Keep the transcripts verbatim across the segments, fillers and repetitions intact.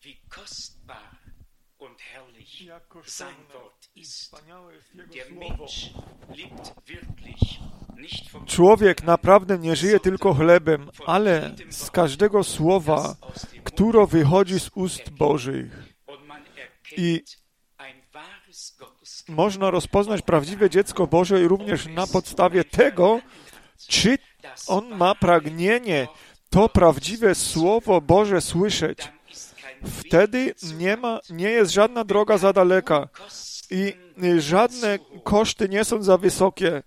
Człowiek naprawdę nie żyje tylko chlebem, ale z każdego słowa, które wychodzi z ust Bożych. I można rozpoznać prawdziwe dziecko Boże również na podstawie tego, czy on ma pragnienie to prawdziwe Słowo Boże słyszeć. Wtedy nie ma, nie jest żadna droga za daleka i żadne koszty nie są za wysokie,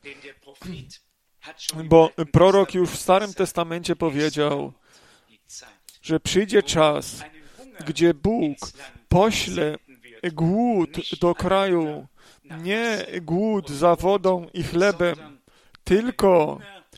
bo prorok już w Starym Testamencie powiedział, że przyjdzie czas, gdzie Bóg pośle głód do kraju, nie głód za wodą i chlebem, tylko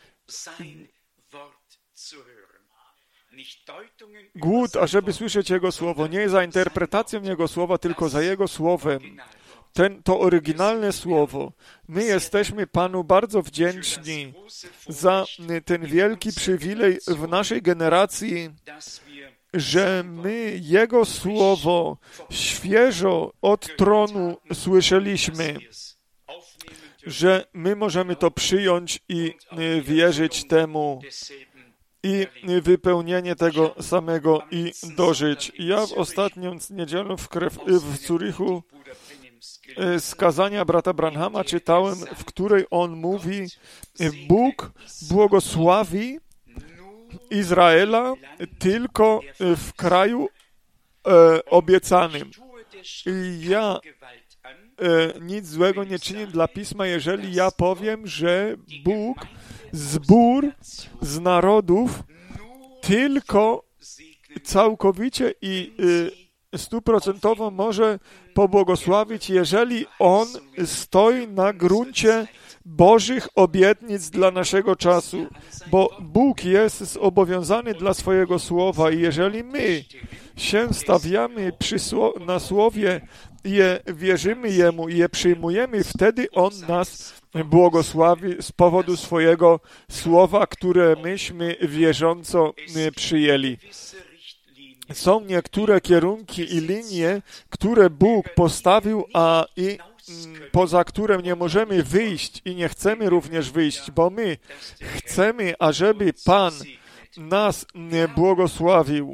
głód, ażeby słyszeć Jego Słowo, nie za interpretacją Jego Słowa, tylko za Jego Słowem. Ten, to oryginalne Słowo. My jesteśmy Panu bardzo wdzięczni za ten wielki przywilej w naszej generacji, że my Jego Słowo świeżo od tronu słyszeliśmy, że my możemy to przyjąć i wierzyć temu i wypełnienie tego samego i dożyć. Ja w ostatnią niedzielę w, krew, w Zurichu z kazania brata Branhama czytałem, w której on mówi, Bóg błogosławi Izraela tylko w kraju e, obiecanym. I ja e, nic złego nie czynię dla Pisma, jeżeli ja powiem, że Bóg zbór z narodów tylko całkowicie i y, stuprocentowo może pobłogosławić, jeżeli on stoi na gruncie Bożych obietnic dla naszego czasu, bo Bóg jest zobowiązany dla swojego słowa i jeżeli my się stawiamy przy sło- na słowie i je wierzymy Jemu i je przyjmujemy, wtedy On nas błogosławi z powodu swojego słowa, które myśmy wierząco przyjęli. Są niektóre kierunki i linie, które Bóg postawił, a i poza którym nie możemy wyjść i nie chcemy również wyjść, bo my chcemy, ażeby Pan nas błogosławił.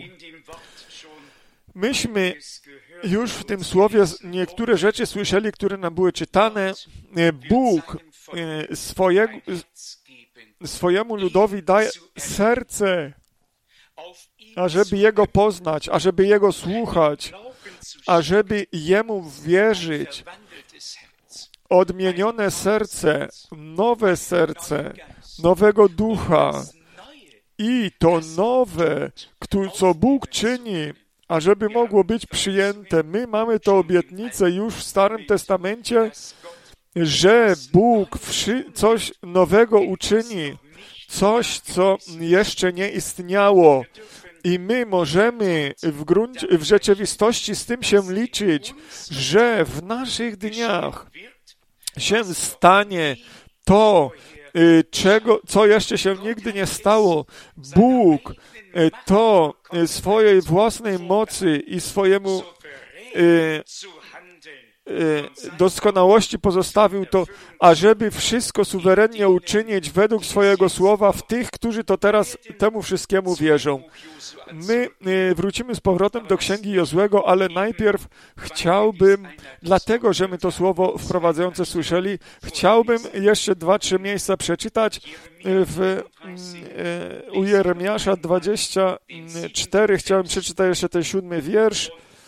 Myśmy już w tym słowie niektóre rzeczy słyszeli, które nam były czytane. Bóg swoje, swojemu ludowi daje serce, ażeby Jego poznać, ażeby Jego słuchać, ażeby Jemu wierzyć. Odmienione serce, nowe serce, nowego ducha i to nowe, co Bóg czyni, ażeby mogło być przyjęte. My mamy tę obietnicę już w Starym Testamencie, że Bóg coś nowego uczyni, coś, co jeszcze nie istniało. I my możemy w, gruncie, w rzeczywistości z tym się liczyć, że w naszych dniach się stanie to, czego, co jeszcze się nigdy nie stało. Bóg to swojej własnej mocy i swojemu doskonałości pozostawił to, ażeby wszystko suwerennie uczynić według swojego słowa w tych, którzy to teraz temu wszystkiemu wierzą. My wrócimy z powrotem do Księgi Jozłego, ale najpierw chciałbym, dlatego, że my to słowo wprowadzające słyszeli, chciałbym jeszcze dwa, trzy miejsca przeczytać w, u Jeremiasza dwadzieścia cztery. Chciałem przeczytać jeszcze ten siódmy wiersz.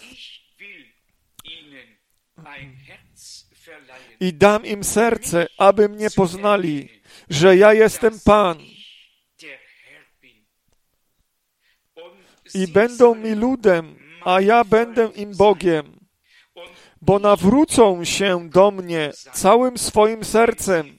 I dam im serce, aby mnie poznali, że ja jestem Pan. I będą mi ludem, a ja będę im Bogiem, bo nawrócą się do mnie całym swoim sercem.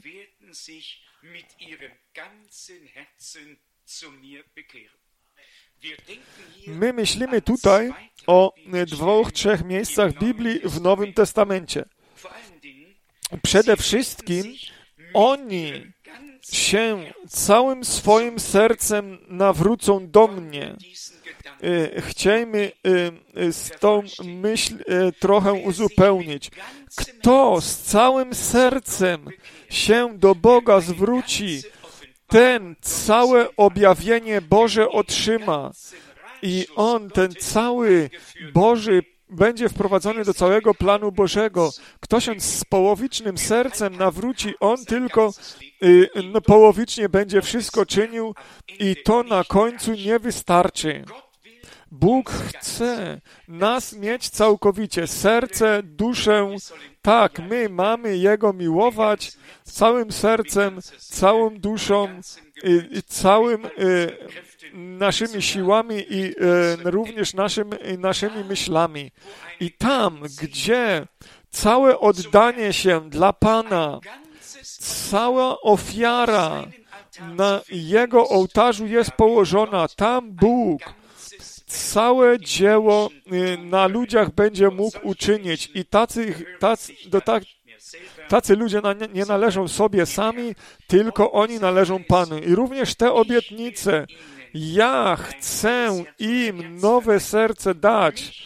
My myślimy tutaj o dwóch, trzech miejscach Biblii w Nowym Testamencie. Przede wszystkim oni się całym swoim sercem nawrócą do mnie. Chciejmy z tą myśl trochę uzupełnić. Kto z całym sercem się do Boga zwróci, ten całe objawienie Boże otrzyma i on, ten cały Boży, będzie wprowadzony do całego planu Bożego. Kto się z połowicznym sercem nawróci, on tylko y, no, połowicznie będzie wszystko czynił i to na końcu nie wystarczy. Bóg chce nas mieć całkowicie, serce, duszę. Tak, my mamy Jego miłować całym sercem, całą duszą, y, y, całym y, naszymi siłami i y, również naszym, y, naszymi myślami. I tam, gdzie całe oddanie się dla Pana, cała ofiara na Jego ołtarzu jest położona, tam Bóg całe dzieło na ludziach będzie mógł uczynić i tacy, tacy, do tak, tacy ludzie na, nie należą sobie sami, tylko oni należą Panu. I również te obietnice, ja chcę im nowe serce dać,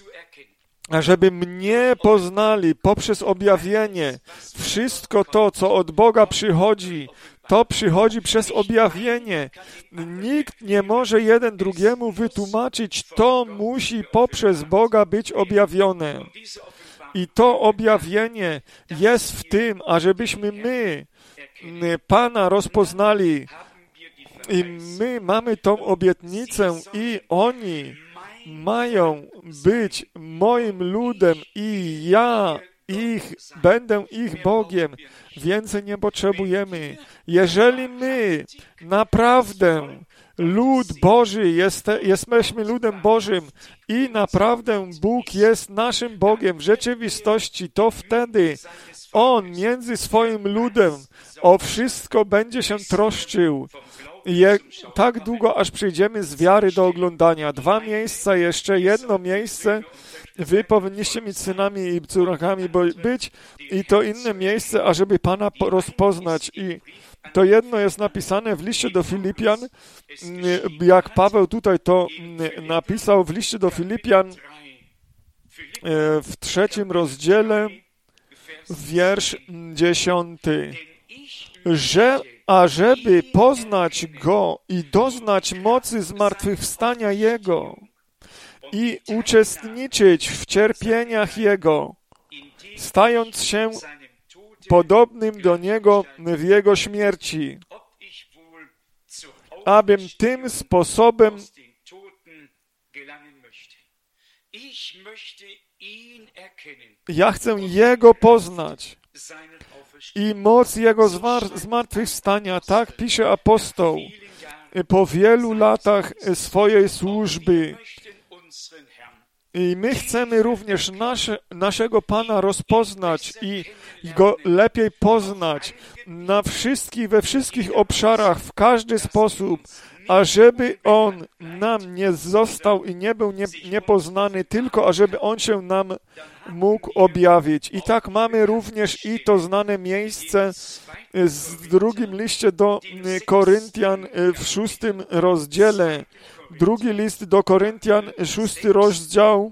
żeby mnie poznali poprzez objawienie. Wszystko to, co od Boga przychodzi, to przychodzi przez objawienie. Nikt nie może jeden drugiemu wytłumaczyć, to musi poprzez Boga być objawione. I to objawienie jest w tym, ażebyśmy my Pana rozpoznali. I my mamy tą obietnicę i oni mają być moim ludem i ja ich, będę ich Bogiem. Więcej nie potrzebujemy. Jeżeli my naprawdę lud Boży, jeste, jesteśmy ludem Bożym i naprawdę Bóg jest naszym Bogiem w rzeczywistości, to wtedy On między swoim ludem o wszystko będzie się troszczył. Je, tak długo, aż przejdziemy z wiary do oglądania. Dwa miejsca jeszcze, jedno miejsce. Wy powinniście mieć synami i córkami być i to inne miejsce, ażeby Pana rozpoznać. I to jedno jest napisane w liście do Filipian, jak Paweł tutaj to napisał w liście do Filipian w trzecim rozdziale, wiersz dziesiąty, że ażeby poznać Go i doznać mocy zmartwychwstania Jego i uczestniczyć w cierpieniach Jego, stając się podobnym do Niego w Jego śmierci, abym tym sposobem ja chcę Jego poznać i moc Jego zmartwychwstania, tak pisze apostoł, po wielu latach swojej służby. I my chcemy również nasze, naszego Pana rozpoznać i Go lepiej poznać na wszystkich, we wszystkich obszarach, w każdy sposób, ażeby On nam nie został i nie był nie, niepoznany, tylko ażeby On się nam mógł objawić. I tak mamy również i to znane miejsce w drugim liście do Koryntian w szóstym rozdziale. Drugi list do Koryntian, szósty rozdział,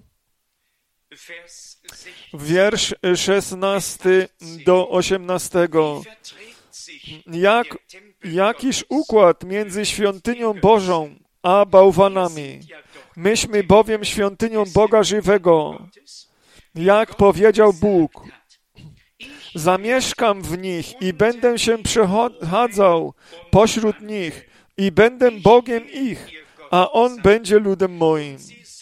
wiersz szesnasty do osiemnastego. Jak, jakiż układ między świątynią Bożą a bałwanami? Myśmy bowiem świątynią Boga żywego. Jak powiedział Bóg, zamieszkam w nich i będę się przechadzał pośród nich i będę Bogiem ich, a On będzie ludem moim.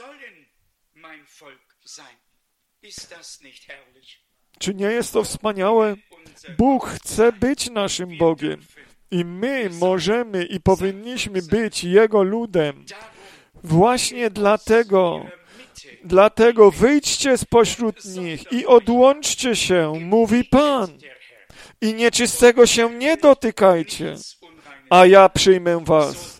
Czy nie jest to wspaniałe? Bóg chce być naszym Bogiem i my możemy i powinniśmy być Jego ludem. Właśnie dlatego, dlatego wyjdźcie spośród nich i odłączcie się, mówi Pan, i nieczystego się nie dotykajcie, a ja przyjmę was.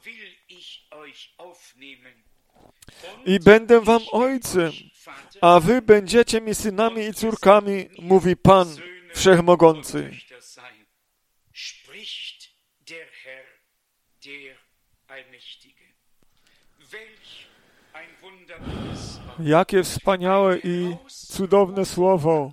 I będę wam ojcem, a wy będziecie mi synami i córkami, mówi Pan Wszechmogący. Jakie wspaniałe i cudowne słowo.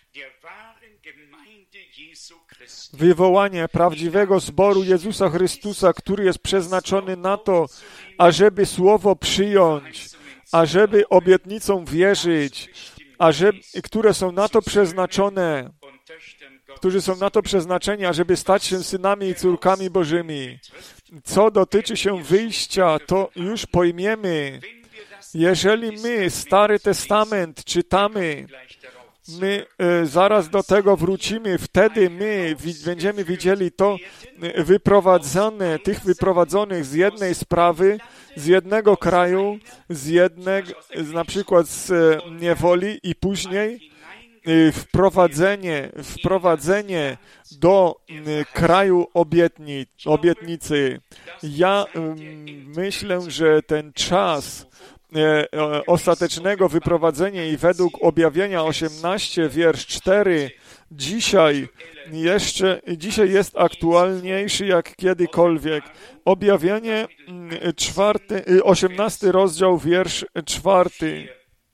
Wywołanie prawdziwego zboru Jezusa Chrystusa, który jest przeznaczony na to, ażeby słowo przyjąć, ażeby obietnicom wierzyć, ażeby, które są na to przeznaczone, którzy są na to przeznaczeni, ażeby stać się synami i córkami Bożymi. Co dotyczy się wyjścia, to już pojmiemy. Jeżeli my Stary Testament czytamy, my e, zaraz do tego wrócimy, wtedy my wi- będziemy widzieli to e, wyprowadzone, tych wyprowadzonych z jednej sprawy, z jednego kraju, z jednego, na przykład z e, niewoli i później e, wprowadzenie, wprowadzenie do e, kraju obietni, obietnicy. Ja e, myślę, że ten czas ostatecznego wyprowadzenia i według objawienia osiemnaście, wiersz cztery, dzisiaj jeszcze, dzisiaj jest aktualniejszy jak kiedykolwiek. Objawienie czwarty, osiemnasty rozdział, wiersz czwarty.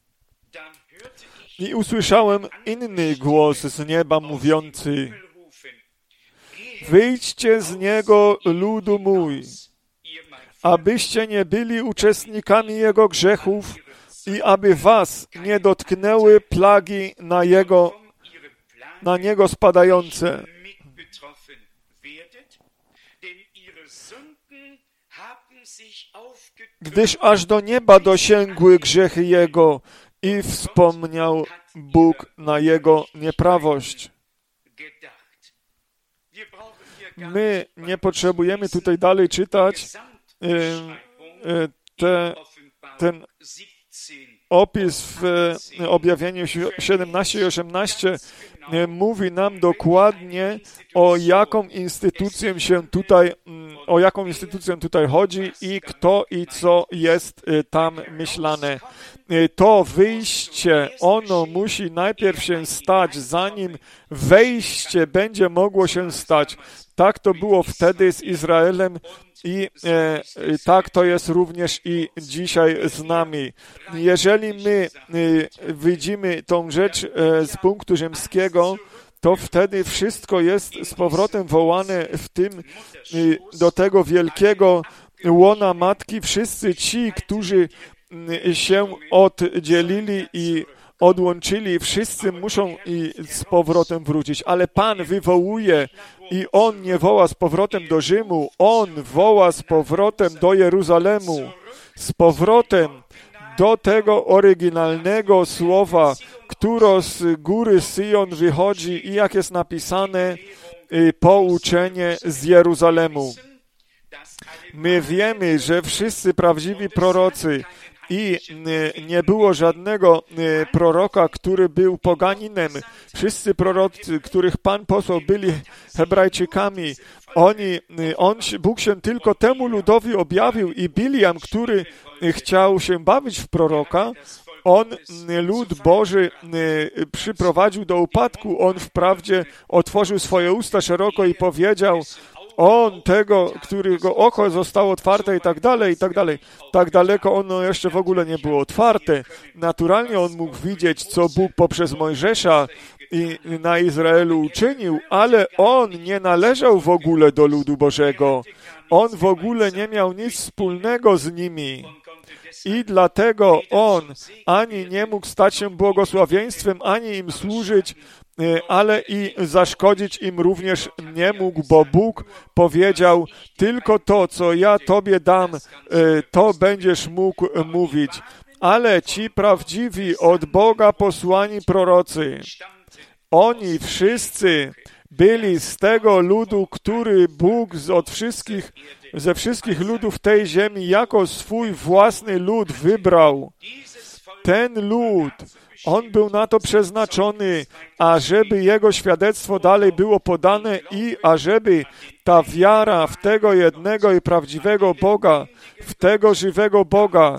I usłyszałem inny głos z nieba mówiący: wyjdźcie z niego, ludu mój, abyście nie byli uczestnikami jego grzechów i aby was nie dotknęły plagi na jego, na niego spadające. Gdyż aż do nieba dosięgły grzechy jego i wspomniał Bóg na jego nieprawość. My nie potrzebujemy tutaj dalej czytać. Te, ten opis w objawieniu siedemnaście i osiemnaście mówi nam dokładnie, o jaką instytucję się tutaj, o jaką instytucję tutaj chodzi i kto i co jest tam myślane. To wyjście, ono musi najpierw się stać, zanim wejście będzie mogło się stać. Tak to było wtedy z Izraelem i e, tak to jest również i dzisiaj z nami. Jeżeli my e, widzimy tą rzecz e, z punktu ziemskiego, to wtedy wszystko jest z powrotem wołane w tym, e, do tego wielkiego łona Matki. Wszyscy ci, którzy e, się oddzielili i odłączyli, wszyscy muszą i z powrotem wrócić, ale Pan wywołuje i On nie woła z powrotem do Rzymu, On woła z powrotem do Jeruzalemu, z powrotem do tego oryginalnego słowa, które z góry Syjon wychodzi i jak jest napisane, pouczenie z Jeruzalemu. My wiemy, że wszyscy prawdziwi prorocy i nie było żadnego proroka, który był poganinem. Wszyscy prorocy, których Pan posłał, byli Hebrajczykami. Oni, on, Bóg się tylko temu ludowi objawił i Biliam, który chciał się bawić w proroka, on lud Boży przyprowadził do upadku. On wprawdzie otworzył swoje usta szeroko i powiedział: on tego, którego oko zostało otwarte i tak dalej, i tak dalej. Tak daleko ono jeszcze w ogóle nie było otwarte. Naturalnie on mógł widzieć, co Bóg poprzez Mojżesza i na Izraelu uczynił, ale on nie należał w ogóle do ludu Bożego. On w ogóle nie miał nic wspólnego z nimi. I dlatego on ani nie mógł stać się błogosławieństwem, ani im służyć, ale i zaszkodzić im również nie mógł, bo Bóg powiedział: tylko to, co ja Tobie dam, to będziesz mógł mówić. Ale ci prawdziwi, od Boga posłani prorocy, oni wszyscy byli z tego ludu, który Bóg od wszystkich, ze wszystkich ludów tej ziemi jako swój własny lud wybrał. Ten lud, on był na to przeznaczony, ażeby jego świadectwo dalej było podane i ażeby ta wiara w tego jednego i prawdziwego Boga, w tego żywego Boga,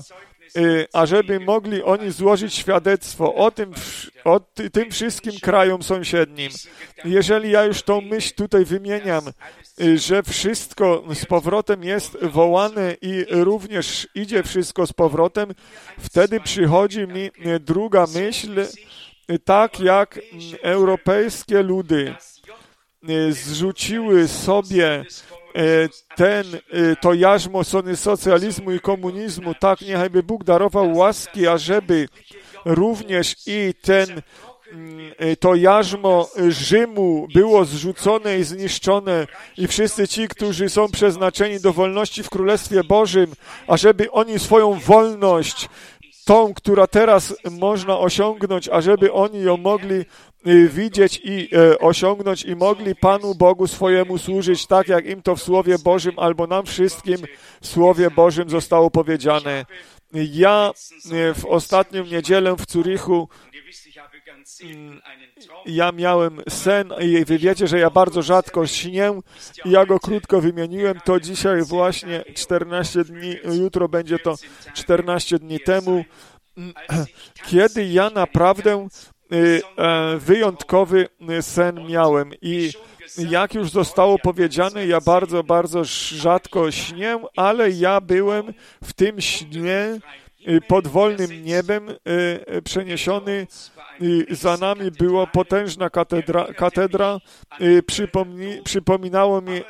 ażeby mogli oni złożyć świadectwo o tym, o tym wszystkim krajom sąsiednim. Jeżeli ja już tą myśl tutaj wymieniam, że wszystko z powrotem jest wołane i również idzie wszystko z powrotem, wtedy przychodzi mi druga myśl, tak jak europejskie ludy zrzuciły sobie ten, to jarzmo socjalizmu i komunizmu, tak niechajby Bóg darował łaski, ażeby również i ten, to jarzmo Rzymu było zrzucone i zniszczone i wszyscy ci, którzy są przeznaczeni do wolności w Królestwie Bożym, ażeby oni swoją wolność, tą, która teraz można osiągnąć, ażeby oni ją mogli widzieć i e, osiągnąć i mogli Panu Bogu swojemu służyć, tak jak im to w Słowie Bożym albo nam wszystkim w Słowie Bożym zostało powiedziane. Ja e, w ostatnią niedzielę w Zurichu ja miałem sen i wy wiecie, że ja bardzo rzadko śnię i ja go krótko wymieniłem, to dzisiaj właśnie czternaście dni, jutro będzie to czternaście dni temu, kiedy ja naprawdę wyjątkowy sen miałem i jak już zostało powiedziane, ja bardzo, bardzo rzadko śnię, ale ja byłem w tym śnie pod wolnym niebem przeniesiony. Za nami była potężna katedra, katedra. Przypomni, przypominało mi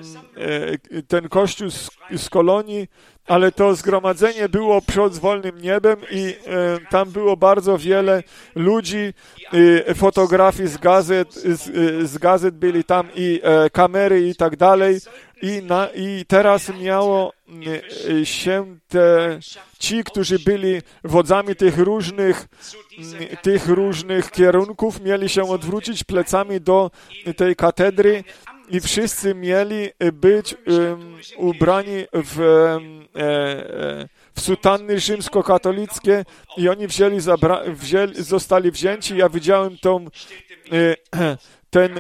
ten kościół z, z Kolonii, ale to zgromadzenie było przed wolnym niebem i e, tam było bardzo wiele ludzi, e, fotografii z gazet, z, z gazet byli tam i e, kamery i tak dalej. I, na, I teraz miało e, się te, ci, którzy byli wodzami tych różnych, tych różnych kierunków, mieli się odwrócić plecami do tej katedry i wszyscy mieli być um, ubrani w, um, e, w sutanny rzymskokatolickie i oni wzięli, zabra- wzięli zostali wzięci. Ja widziałem tą, e, ten, e,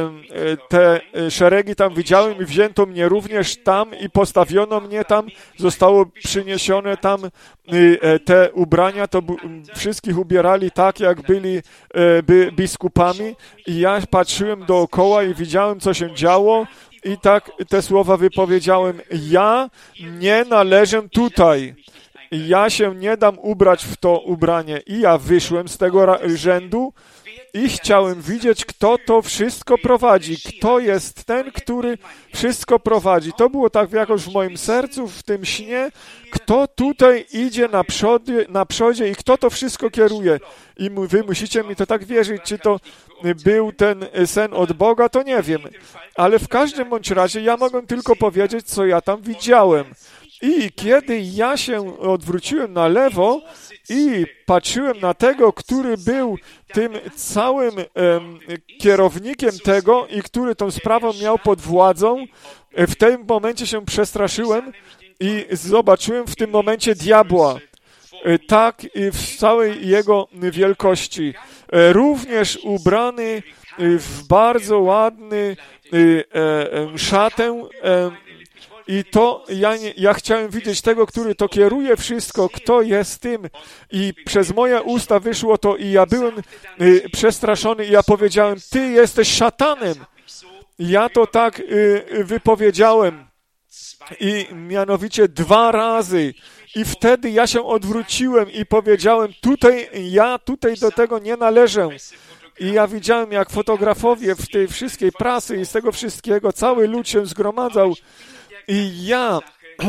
te szeregi tam widziałem i wzięto mnie również tam i postawiono mnie tam, zostało przyniesione tam e, te ubrania, to b- wszystkich ubierali tak, jak byli e, by, biskupami i ja patrzyłem dookoła i widziałem, co się działo i tak te słowa wypowiedziałem: ja nie należę tutaj. Ja się nie dam ubrać w to ubranie. I ja wyszłem z tego ra- rzędu i chciałem widzieć, kto to wszystko prowadzi. Kto jest ten, który wszystko prowadzi. To było tak jakoś w moim sercu, w tym śnie. Kto tutaj idzie na przodzie, na przodzie i kto to wszystko kieruje. I wy musicie mi to tak wierzyć, czy to był ten sen od Boga, to nie wiem. Ale w każdym bądź razie ja mogę tylko powiedzieć, co ja tam widziałem. I kiedy ja się odwróciłem na lewo i patrzyłem na tego, który był tym całym um, kierownikiem tego i który tą sprawą miał pod władzą, w tym momencie się przestraszyłem i zobaczyłem w tym momencie diabła. Tak w całej jego wielkości. Również ubrany w bardzo ładny szatę. I to ja, nie, ja chciałem widzieć tego, który to kieruje wszystko, kto jest tym. I przez moje usta wyszło to i ja byłem y, przestraszony i ja powiedziałem: ty jesteś szatanem. Ja to tak y, wypowiedziałem. I mianowicie dwa razy. I wtedy ja się odwróciłem i powiedziałem: tutaj, ja tutaj do tego nie należę. I ja widziałem, jak fotografowie w tej wszystkiej prasy i z tego wszystkiego, cały lud się zgromadzał. I ja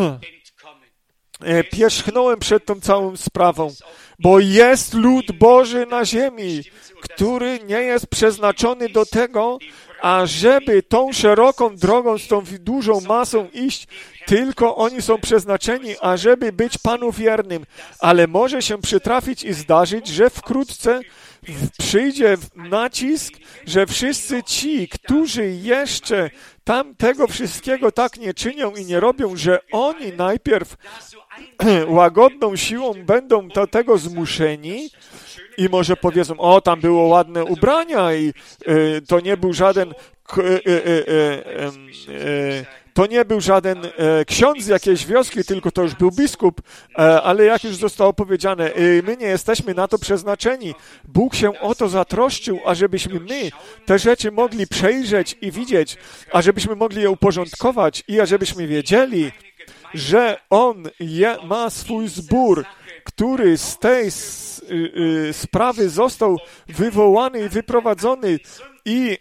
pierzchnąłem przed tą całą sprawą, bo jest lud Boży na ziemi, który nie jest przeznaczony do tego, ażeby tą szeroką drogą z tą dużą masą iść, tylko oni są przeznaczeni, ażeby być Panu wiernym. Ale może się przytrafić i zdarzyć, że wkrótce przyjdzie nacisk, że wszyscy ci, którzy jeszcze tam tego wszystkiego tak nie czynią i nie robią, że oni najpierw łagodną siłą będą do tego zmuszeni i może powiedzą: o, tam było ładne ubrania i y, to nie był żaden k, y, y, y, y, y, to nie był żaden e, ksiądz z jakiejś wioski, tylko to już był biskup, e, ale jak już zostało powiedziane, e, my nie jesteśmy na to przeznaczeni. Bóg się o to zatroszczył, ażebyśmy my te rzeczy mogli przejrzeć i widzieć, ażebyśmy mogli je uporządkować i ażebyśmy wiedzieli, że On je, ma swój zbór, który z tej s, y, y, sprawy został wywołany i wyprowadzony i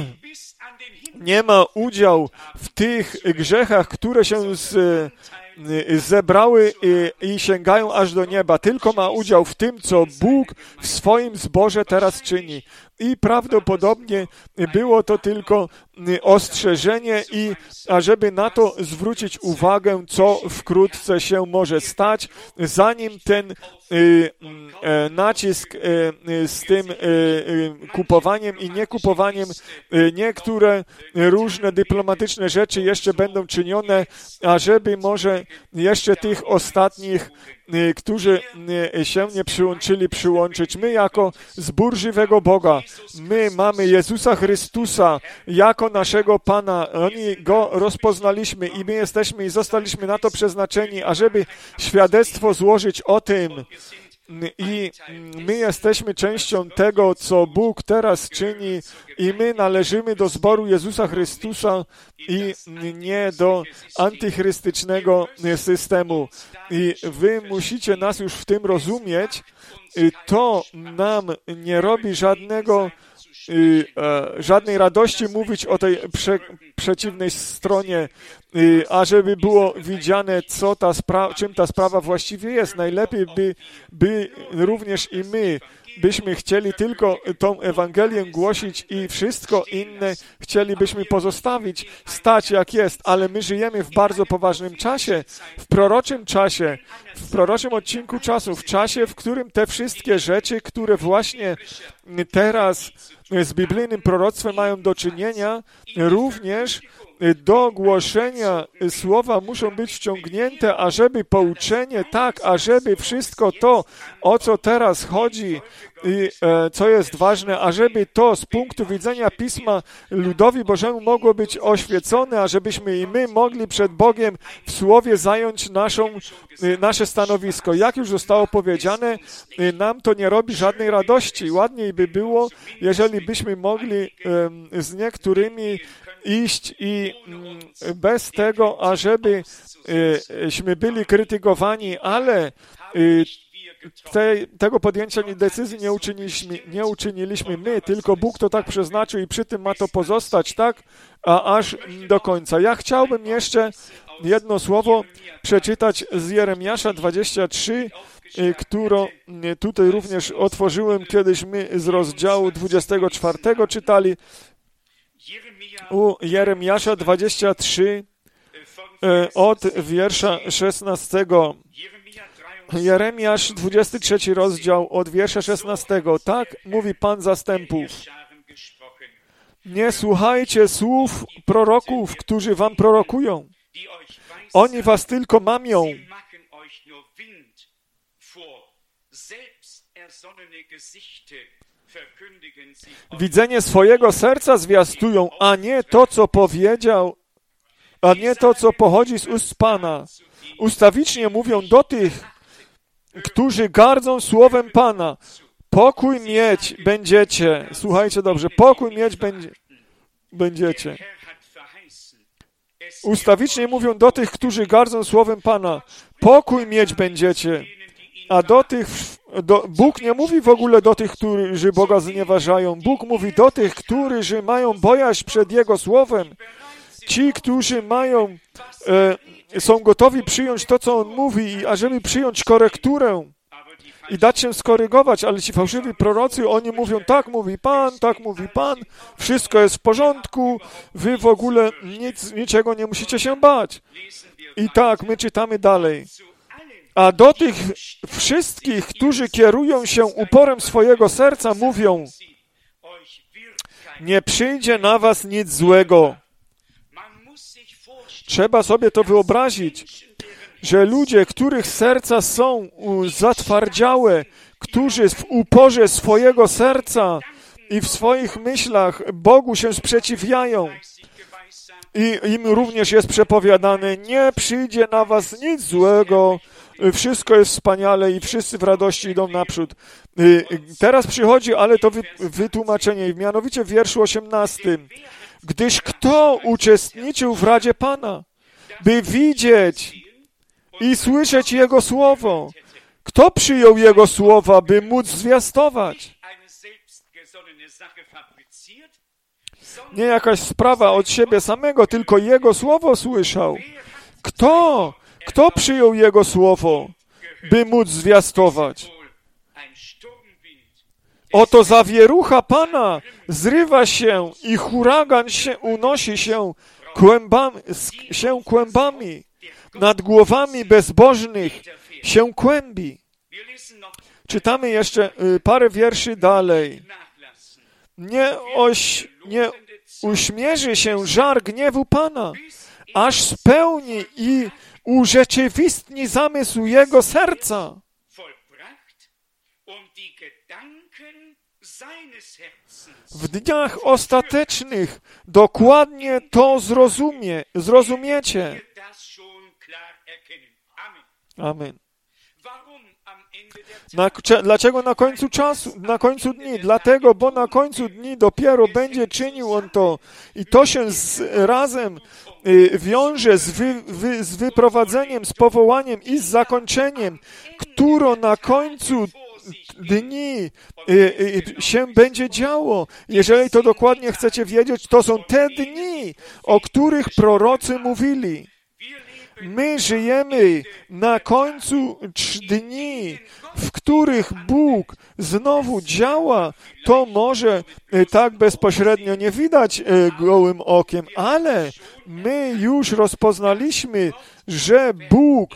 nie ma udziału w tych grzechach, które się z, zebrały i, i sięgają aż do nieba. Tylko ma udział w tym, co Bóg w swoim zborze teraz czyni. I prawdopodobnie było to tylko ostrzeżenie i ażeby na to zwrócić uwagę, co wkrótce się może stać, zanim ten y, y, nacisk y, y, z tym y, y, kupowaniem i niekupowaniem, y, niektóre różne dyplomatyczne rzeczy jeszcze będą czynione, ażeby może jeszcze tych ostatnich, y, którzy y, się nie przyłączyli, przyłączyć. My jako zbór żywego Boga, my mamy Jezusa Chrystusa jako naszego Pana. Oni Go rozpoznaliśmy i my jesteśmy i zostaliśmy na to przeznaczeni, ażeby świadectwo złożyć o tym. I my jesteśmy częścią tego, co Bóg teraz czyni i my należymy do zboru Jezusa Chrystusa i nie do antychrystycznego systemu. I wy musicie nas już w tym rozumieć. To nam nie robi żadnego Y, e, żadnej radości mówić o tej prze, przeciwnej stronie, y, ażeby było widziane, co ta spra- czym ta sprawa właściwie jest. Najlepiej by, by również i my byśmy chcieli tylko tą Ewangelię głosić i wszystko inne chcielibyśmy pozostawić, stać jak jest, ale my żyjemy w bardzo poważnym czasie, w proroczym czasie, w proroczym odcinku czasu, w czasie, w którym te wszystkie rzeczy, które właśnie teraz z biblijnym proroctwem mają do czynienia, również do głoszenia słowa muszą być wciągnięte, ażeby pouczenie, tak, ażeby wszystko to, o co teraz chodzi i e, co jest ważne, ażeby to z punktu widzenia Pisma ludowi Bożemu mogło być oświecone, ażebyśmy i my mogli przed Bogiem w Słowie zająć naszą, e, nasze stanowisko. Jak już zostało powiedziane, e, nam to nie robi żadnej radości. Ładniej by było, jeżeli byśmy mogli e, z niektórymi iść i bez tego, ażebyśmy byli krytykowani, ale te, tego podjęcia decyzji nie uczyniliśmy, nie uczyniliśmy my, tylko Bóg to tak przeznaczył i przy tym ma to pozostać tak, a aż do końca. Ja chciałbym jeszcze jedno słowo przeczytać z Jeremiasza dwudziestego trzeciego, którą tutaj również otworzyłem kiedyś my z rozdziału dwudziestego czwartego czytali. U Jeremiasza dwudziestego trzeciego od wiersza szesnastego. Jeremiasz dwudziesty trzeci rozdział od wiersza szesnastego. Tak mówi Pan zastępów. Nie słuchajcie słów proroków, którzy wam prorokują. Oni was tylko mamią. Widzenie swojego serca zwiastują, a nie to, co powiedział, a nie to, co pochodzi z ust Pana. Ustawicznie mówią do tych, którzy gardzą słowem Pana. Pokój mieć będziecie. Słuchajcie dobrze, pokój mieć będzie, będziecie. Ustawicznie mówią do tych, którzy gardzą słowem Pana. Pokój mieć będziecie. A do tych, do, Bóg nie mówi w ogóle do tych, którzy Boga znieważają. Bóg mówi do tych, którzy mają bojaźń przed Jego Słowem. Ci, którzy mają, e, są gotowi przyjąć to, co On mówi, ażeby przyjąć korekturę i dać się skorygować, ale ci fałszywi prorocy, oni mówią, tak mówi Pan, tak mówi Pan, wszystko jest w porządku, wy w ogóle nic, niczego nie musicie się bać. I tak, my czytamy dalej. A do tych wszystkich, którzy kierują się uporem swojego serca, mówią, nie przyjdzie na was nic złego. Trzeba sobie to wyobrazić, że ludzie, których serca są zatwardziałe, którzy w uporze swojego serca i w swoich myślach Bogu się sprzeciwiają, i im również jest przepowiadane, nie przyjdzie na was nic złego, wszystko jest wspaniale i wszyscy w radości idą naprzód. Teraz przychodzi, ale to wytłumaczenie, mianowicie w wierszu osiemnastym. Gdyż kto uczestniczył w Radzie Pana, by widzieć i słyszeć Jego Słowo? Kto przyjął Jego Słowa, by móc zwiastować? Nie jakaś sprawa od siebie samego, tylko Jego Słowo słyszał. Kto? Kto przyjął Jego Słowo, by móc zwiastować? Oto zawierucha Pana zrywa się i huragan się unosi się kłębami, się kłębami. Nad głowami bezbożnych się kłębi. Czytamy jeszcze parę wierszy dalej. Nie, oś, nie uśmierzy się żar gniewu Pana, aż spełni i urzeczywistni zamysł Jego serca. W dniach ostatecznych dokładnie to zrozumie, zrozumiecie. Amen. Na, dlaczego na końcu czasu, na końcu dni? Dlatego, bo na końcu dni dopiero będzie czynił On to. I to się z, razem y, wiąże z, wy, wy, z wyprowadzeniem, z powołaniem i z zakończeniem, które na końcu dni y, y, się będzie działo. Jeżeli to dokładnie chcecie wiedzieć, to są te dni, o których prorocy mówili. My żyjemy na końcu dni, w których Bóg znowu działa. To może tak bezpośrednio nie widać gołym okiem, ale my już rozpoznaliśmy, że Bóg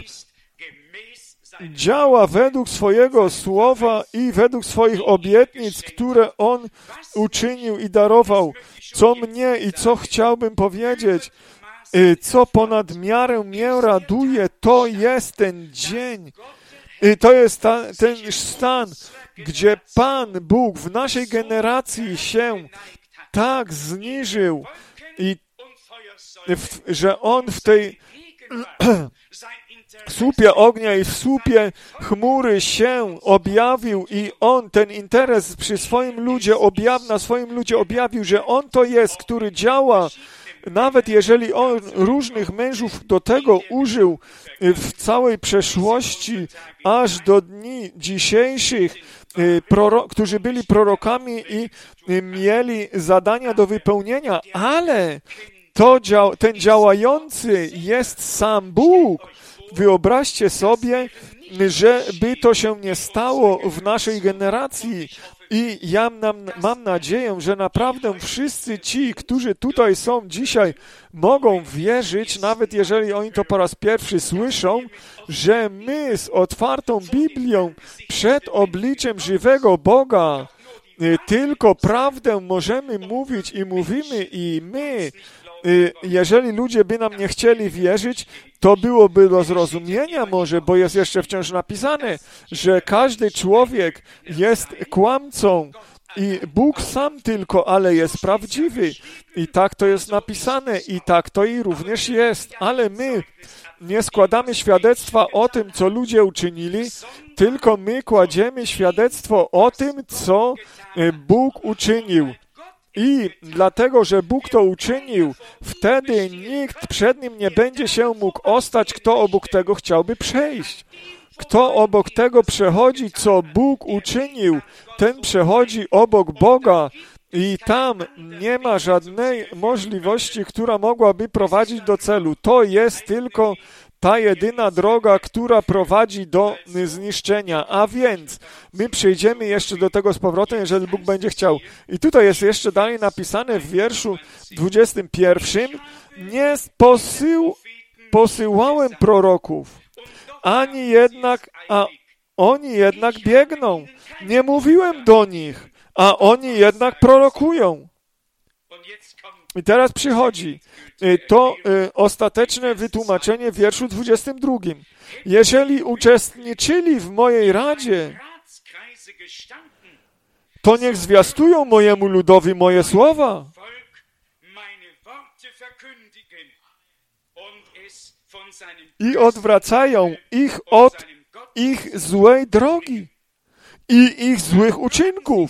działa według swojego słowa i według swoich obietnic, które On uczynił i darował. Co mnie i co chciałbym powiedzieć, co ponad miarę mnie raduje, to jest ten dzień. To jest ta, ten stan, gdzie Pan Bóg w naszej generacji się tak zniżył, i w, że On w tej słupie ognia i w słupie chmury się objawił i On ten interes przy swoim ludzie objaw, na swoim ludzie objawił, że On to jest, który działa. Nawet jeżeli On różnych mężów do tego użył w całej przeszłości, aż do dni dzisiejszych, proro- którzy byli prorokami i mieli zadania do wypełnienia, ale to dzia- ten działający jest sam Bóg. Wyobraźcie sobie, żeby to się nie stało w naszej generacji. I ja mam, mam nadzieję, że naprawdę wszyscy ci, którzy tutaj są dzisiaj, mogą wierzyć, nawet jeżeli oni to po raz pierwszy słyszą, że my z otwartą Biblią przed obliczem żywego Boga tylko prawdę możemy mówić i mówimy, i my, jeżeli ludzie by nam nie chcieli wierzyć, to byłoby do zrozumienia może, bo jest jeszcze wciąż napisane, że każdy człowiek jest kłamcą i Bóg sam tylko, ale jest prawdziwy. I tak to jest napisane i tak to i również jest. Ale my nie składamy świadectwa o tym, co ludzie uczynili, tylko my kładziemy świadectwo o tym, co Bóg uczynił. I dlatego, że Bóg to uczynił, wtedy nikt przed Nim nie będzie się mógł ostać, kto obok tego chciałby przejść. Kto obok tego przechodzi, co Bóg uczynił, ten przechodzi obok Boga i tam nie ma żadnej możliwości, która mogłaby prowadzić do celu. To jest tylko ta jedyna droga, która prowadzi do zniszczenia. A więc my przejdziemy jeszcze do tego z powrotem, jeżeli Bóg będzie chciał. I tutaj jest jeszcze dalej napisane w wierszu dwudziestym pierwszym: nie posył, posyłałem proroków, ani jednak, a oni jednak biegną. Nie mówiłem do nich, a oni jednak prorokują. I teraz przychodzi to y, ostateczne wytłumaczenie w wierszu dwudziestym drugim. Jeżeli uczestniczyli w mojej radzie, to niech zwiastują mojemu ludowi moje słowa. i odwracają ich od ich złej drogi i ich złych uczynków.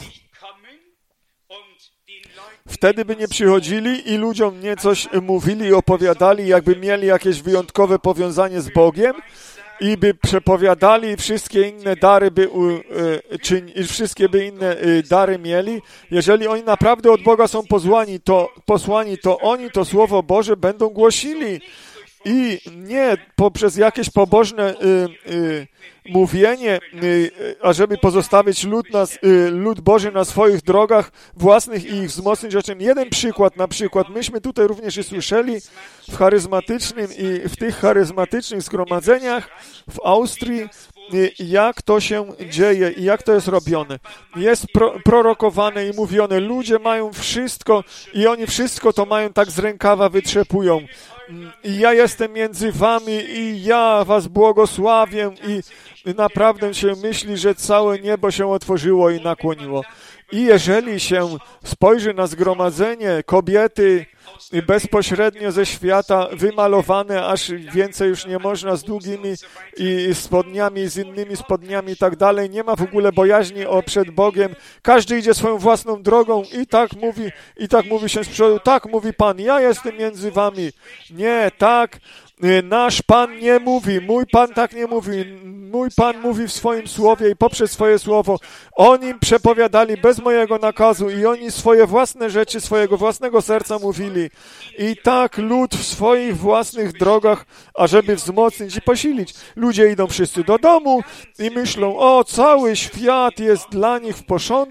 Wtedy by nie przychodzili i ludziom nie coś mówili i opowiadali, jakby mieli jakieś wyjątkowe powiązanie z Bogiem i by przepowiadali i wszystkie inne dary by, czy wszystkie by inne dary mieli. Jeżeli oni naprawdę od Boga są posłani, to, posłani, to oni to Słowo Boże będą głosili. I nie poprzez jakieś pobożne y, y, mówienie, y, ażeby pozostawić lud, nas, y, lud Boży na swoich drogach własnych i ich wzmocnić. O czym jeden przykład, na przykład, myśmy tutaj również i słyszeli w charyzmatycznym i w tych charyzmatycznych zgromadzeniach w Austrii, y, jak to się dzieje i jak to jest robione. Jest pro, prorokowane i mówione, ludzie mają wszystko i oni wszystko to mają tak z rękawa wytrzepują. I ja jestem między wami i ja was błogosławię i naprawdę się myśli, że całe niebo się otworzyło i nakłoniło. I jeżeli się spojrzy na zgromadzenie kobiety bezpośrednio ze świata, wymalowane, aż więcej już nie można, z długimi i spodniami, z innymi spodniami i tak dalej, nie ma w ogóle bojaźni o przed Bogiem, każdy idzie swoją własną drogą i tak mówi, i tak mówi się z przodu, tak mówi Pan, ja jestem między wami. Nie, tak, nasz Pan nie mówi, mój Pan tak nie mówi, mój Pan mówi w swoim słowie i poprzez swoje słowo. Oni przepowiadali bez mojego nakazu i oni swoje własne rzeczy, swojego własnego serca mówili. I tak lud w swoich własnych drogach, ażeby wzmocnić i posilić. Ludzie idą wszyscy do domu i myślą, o, cały świat jest dla nich w porządku.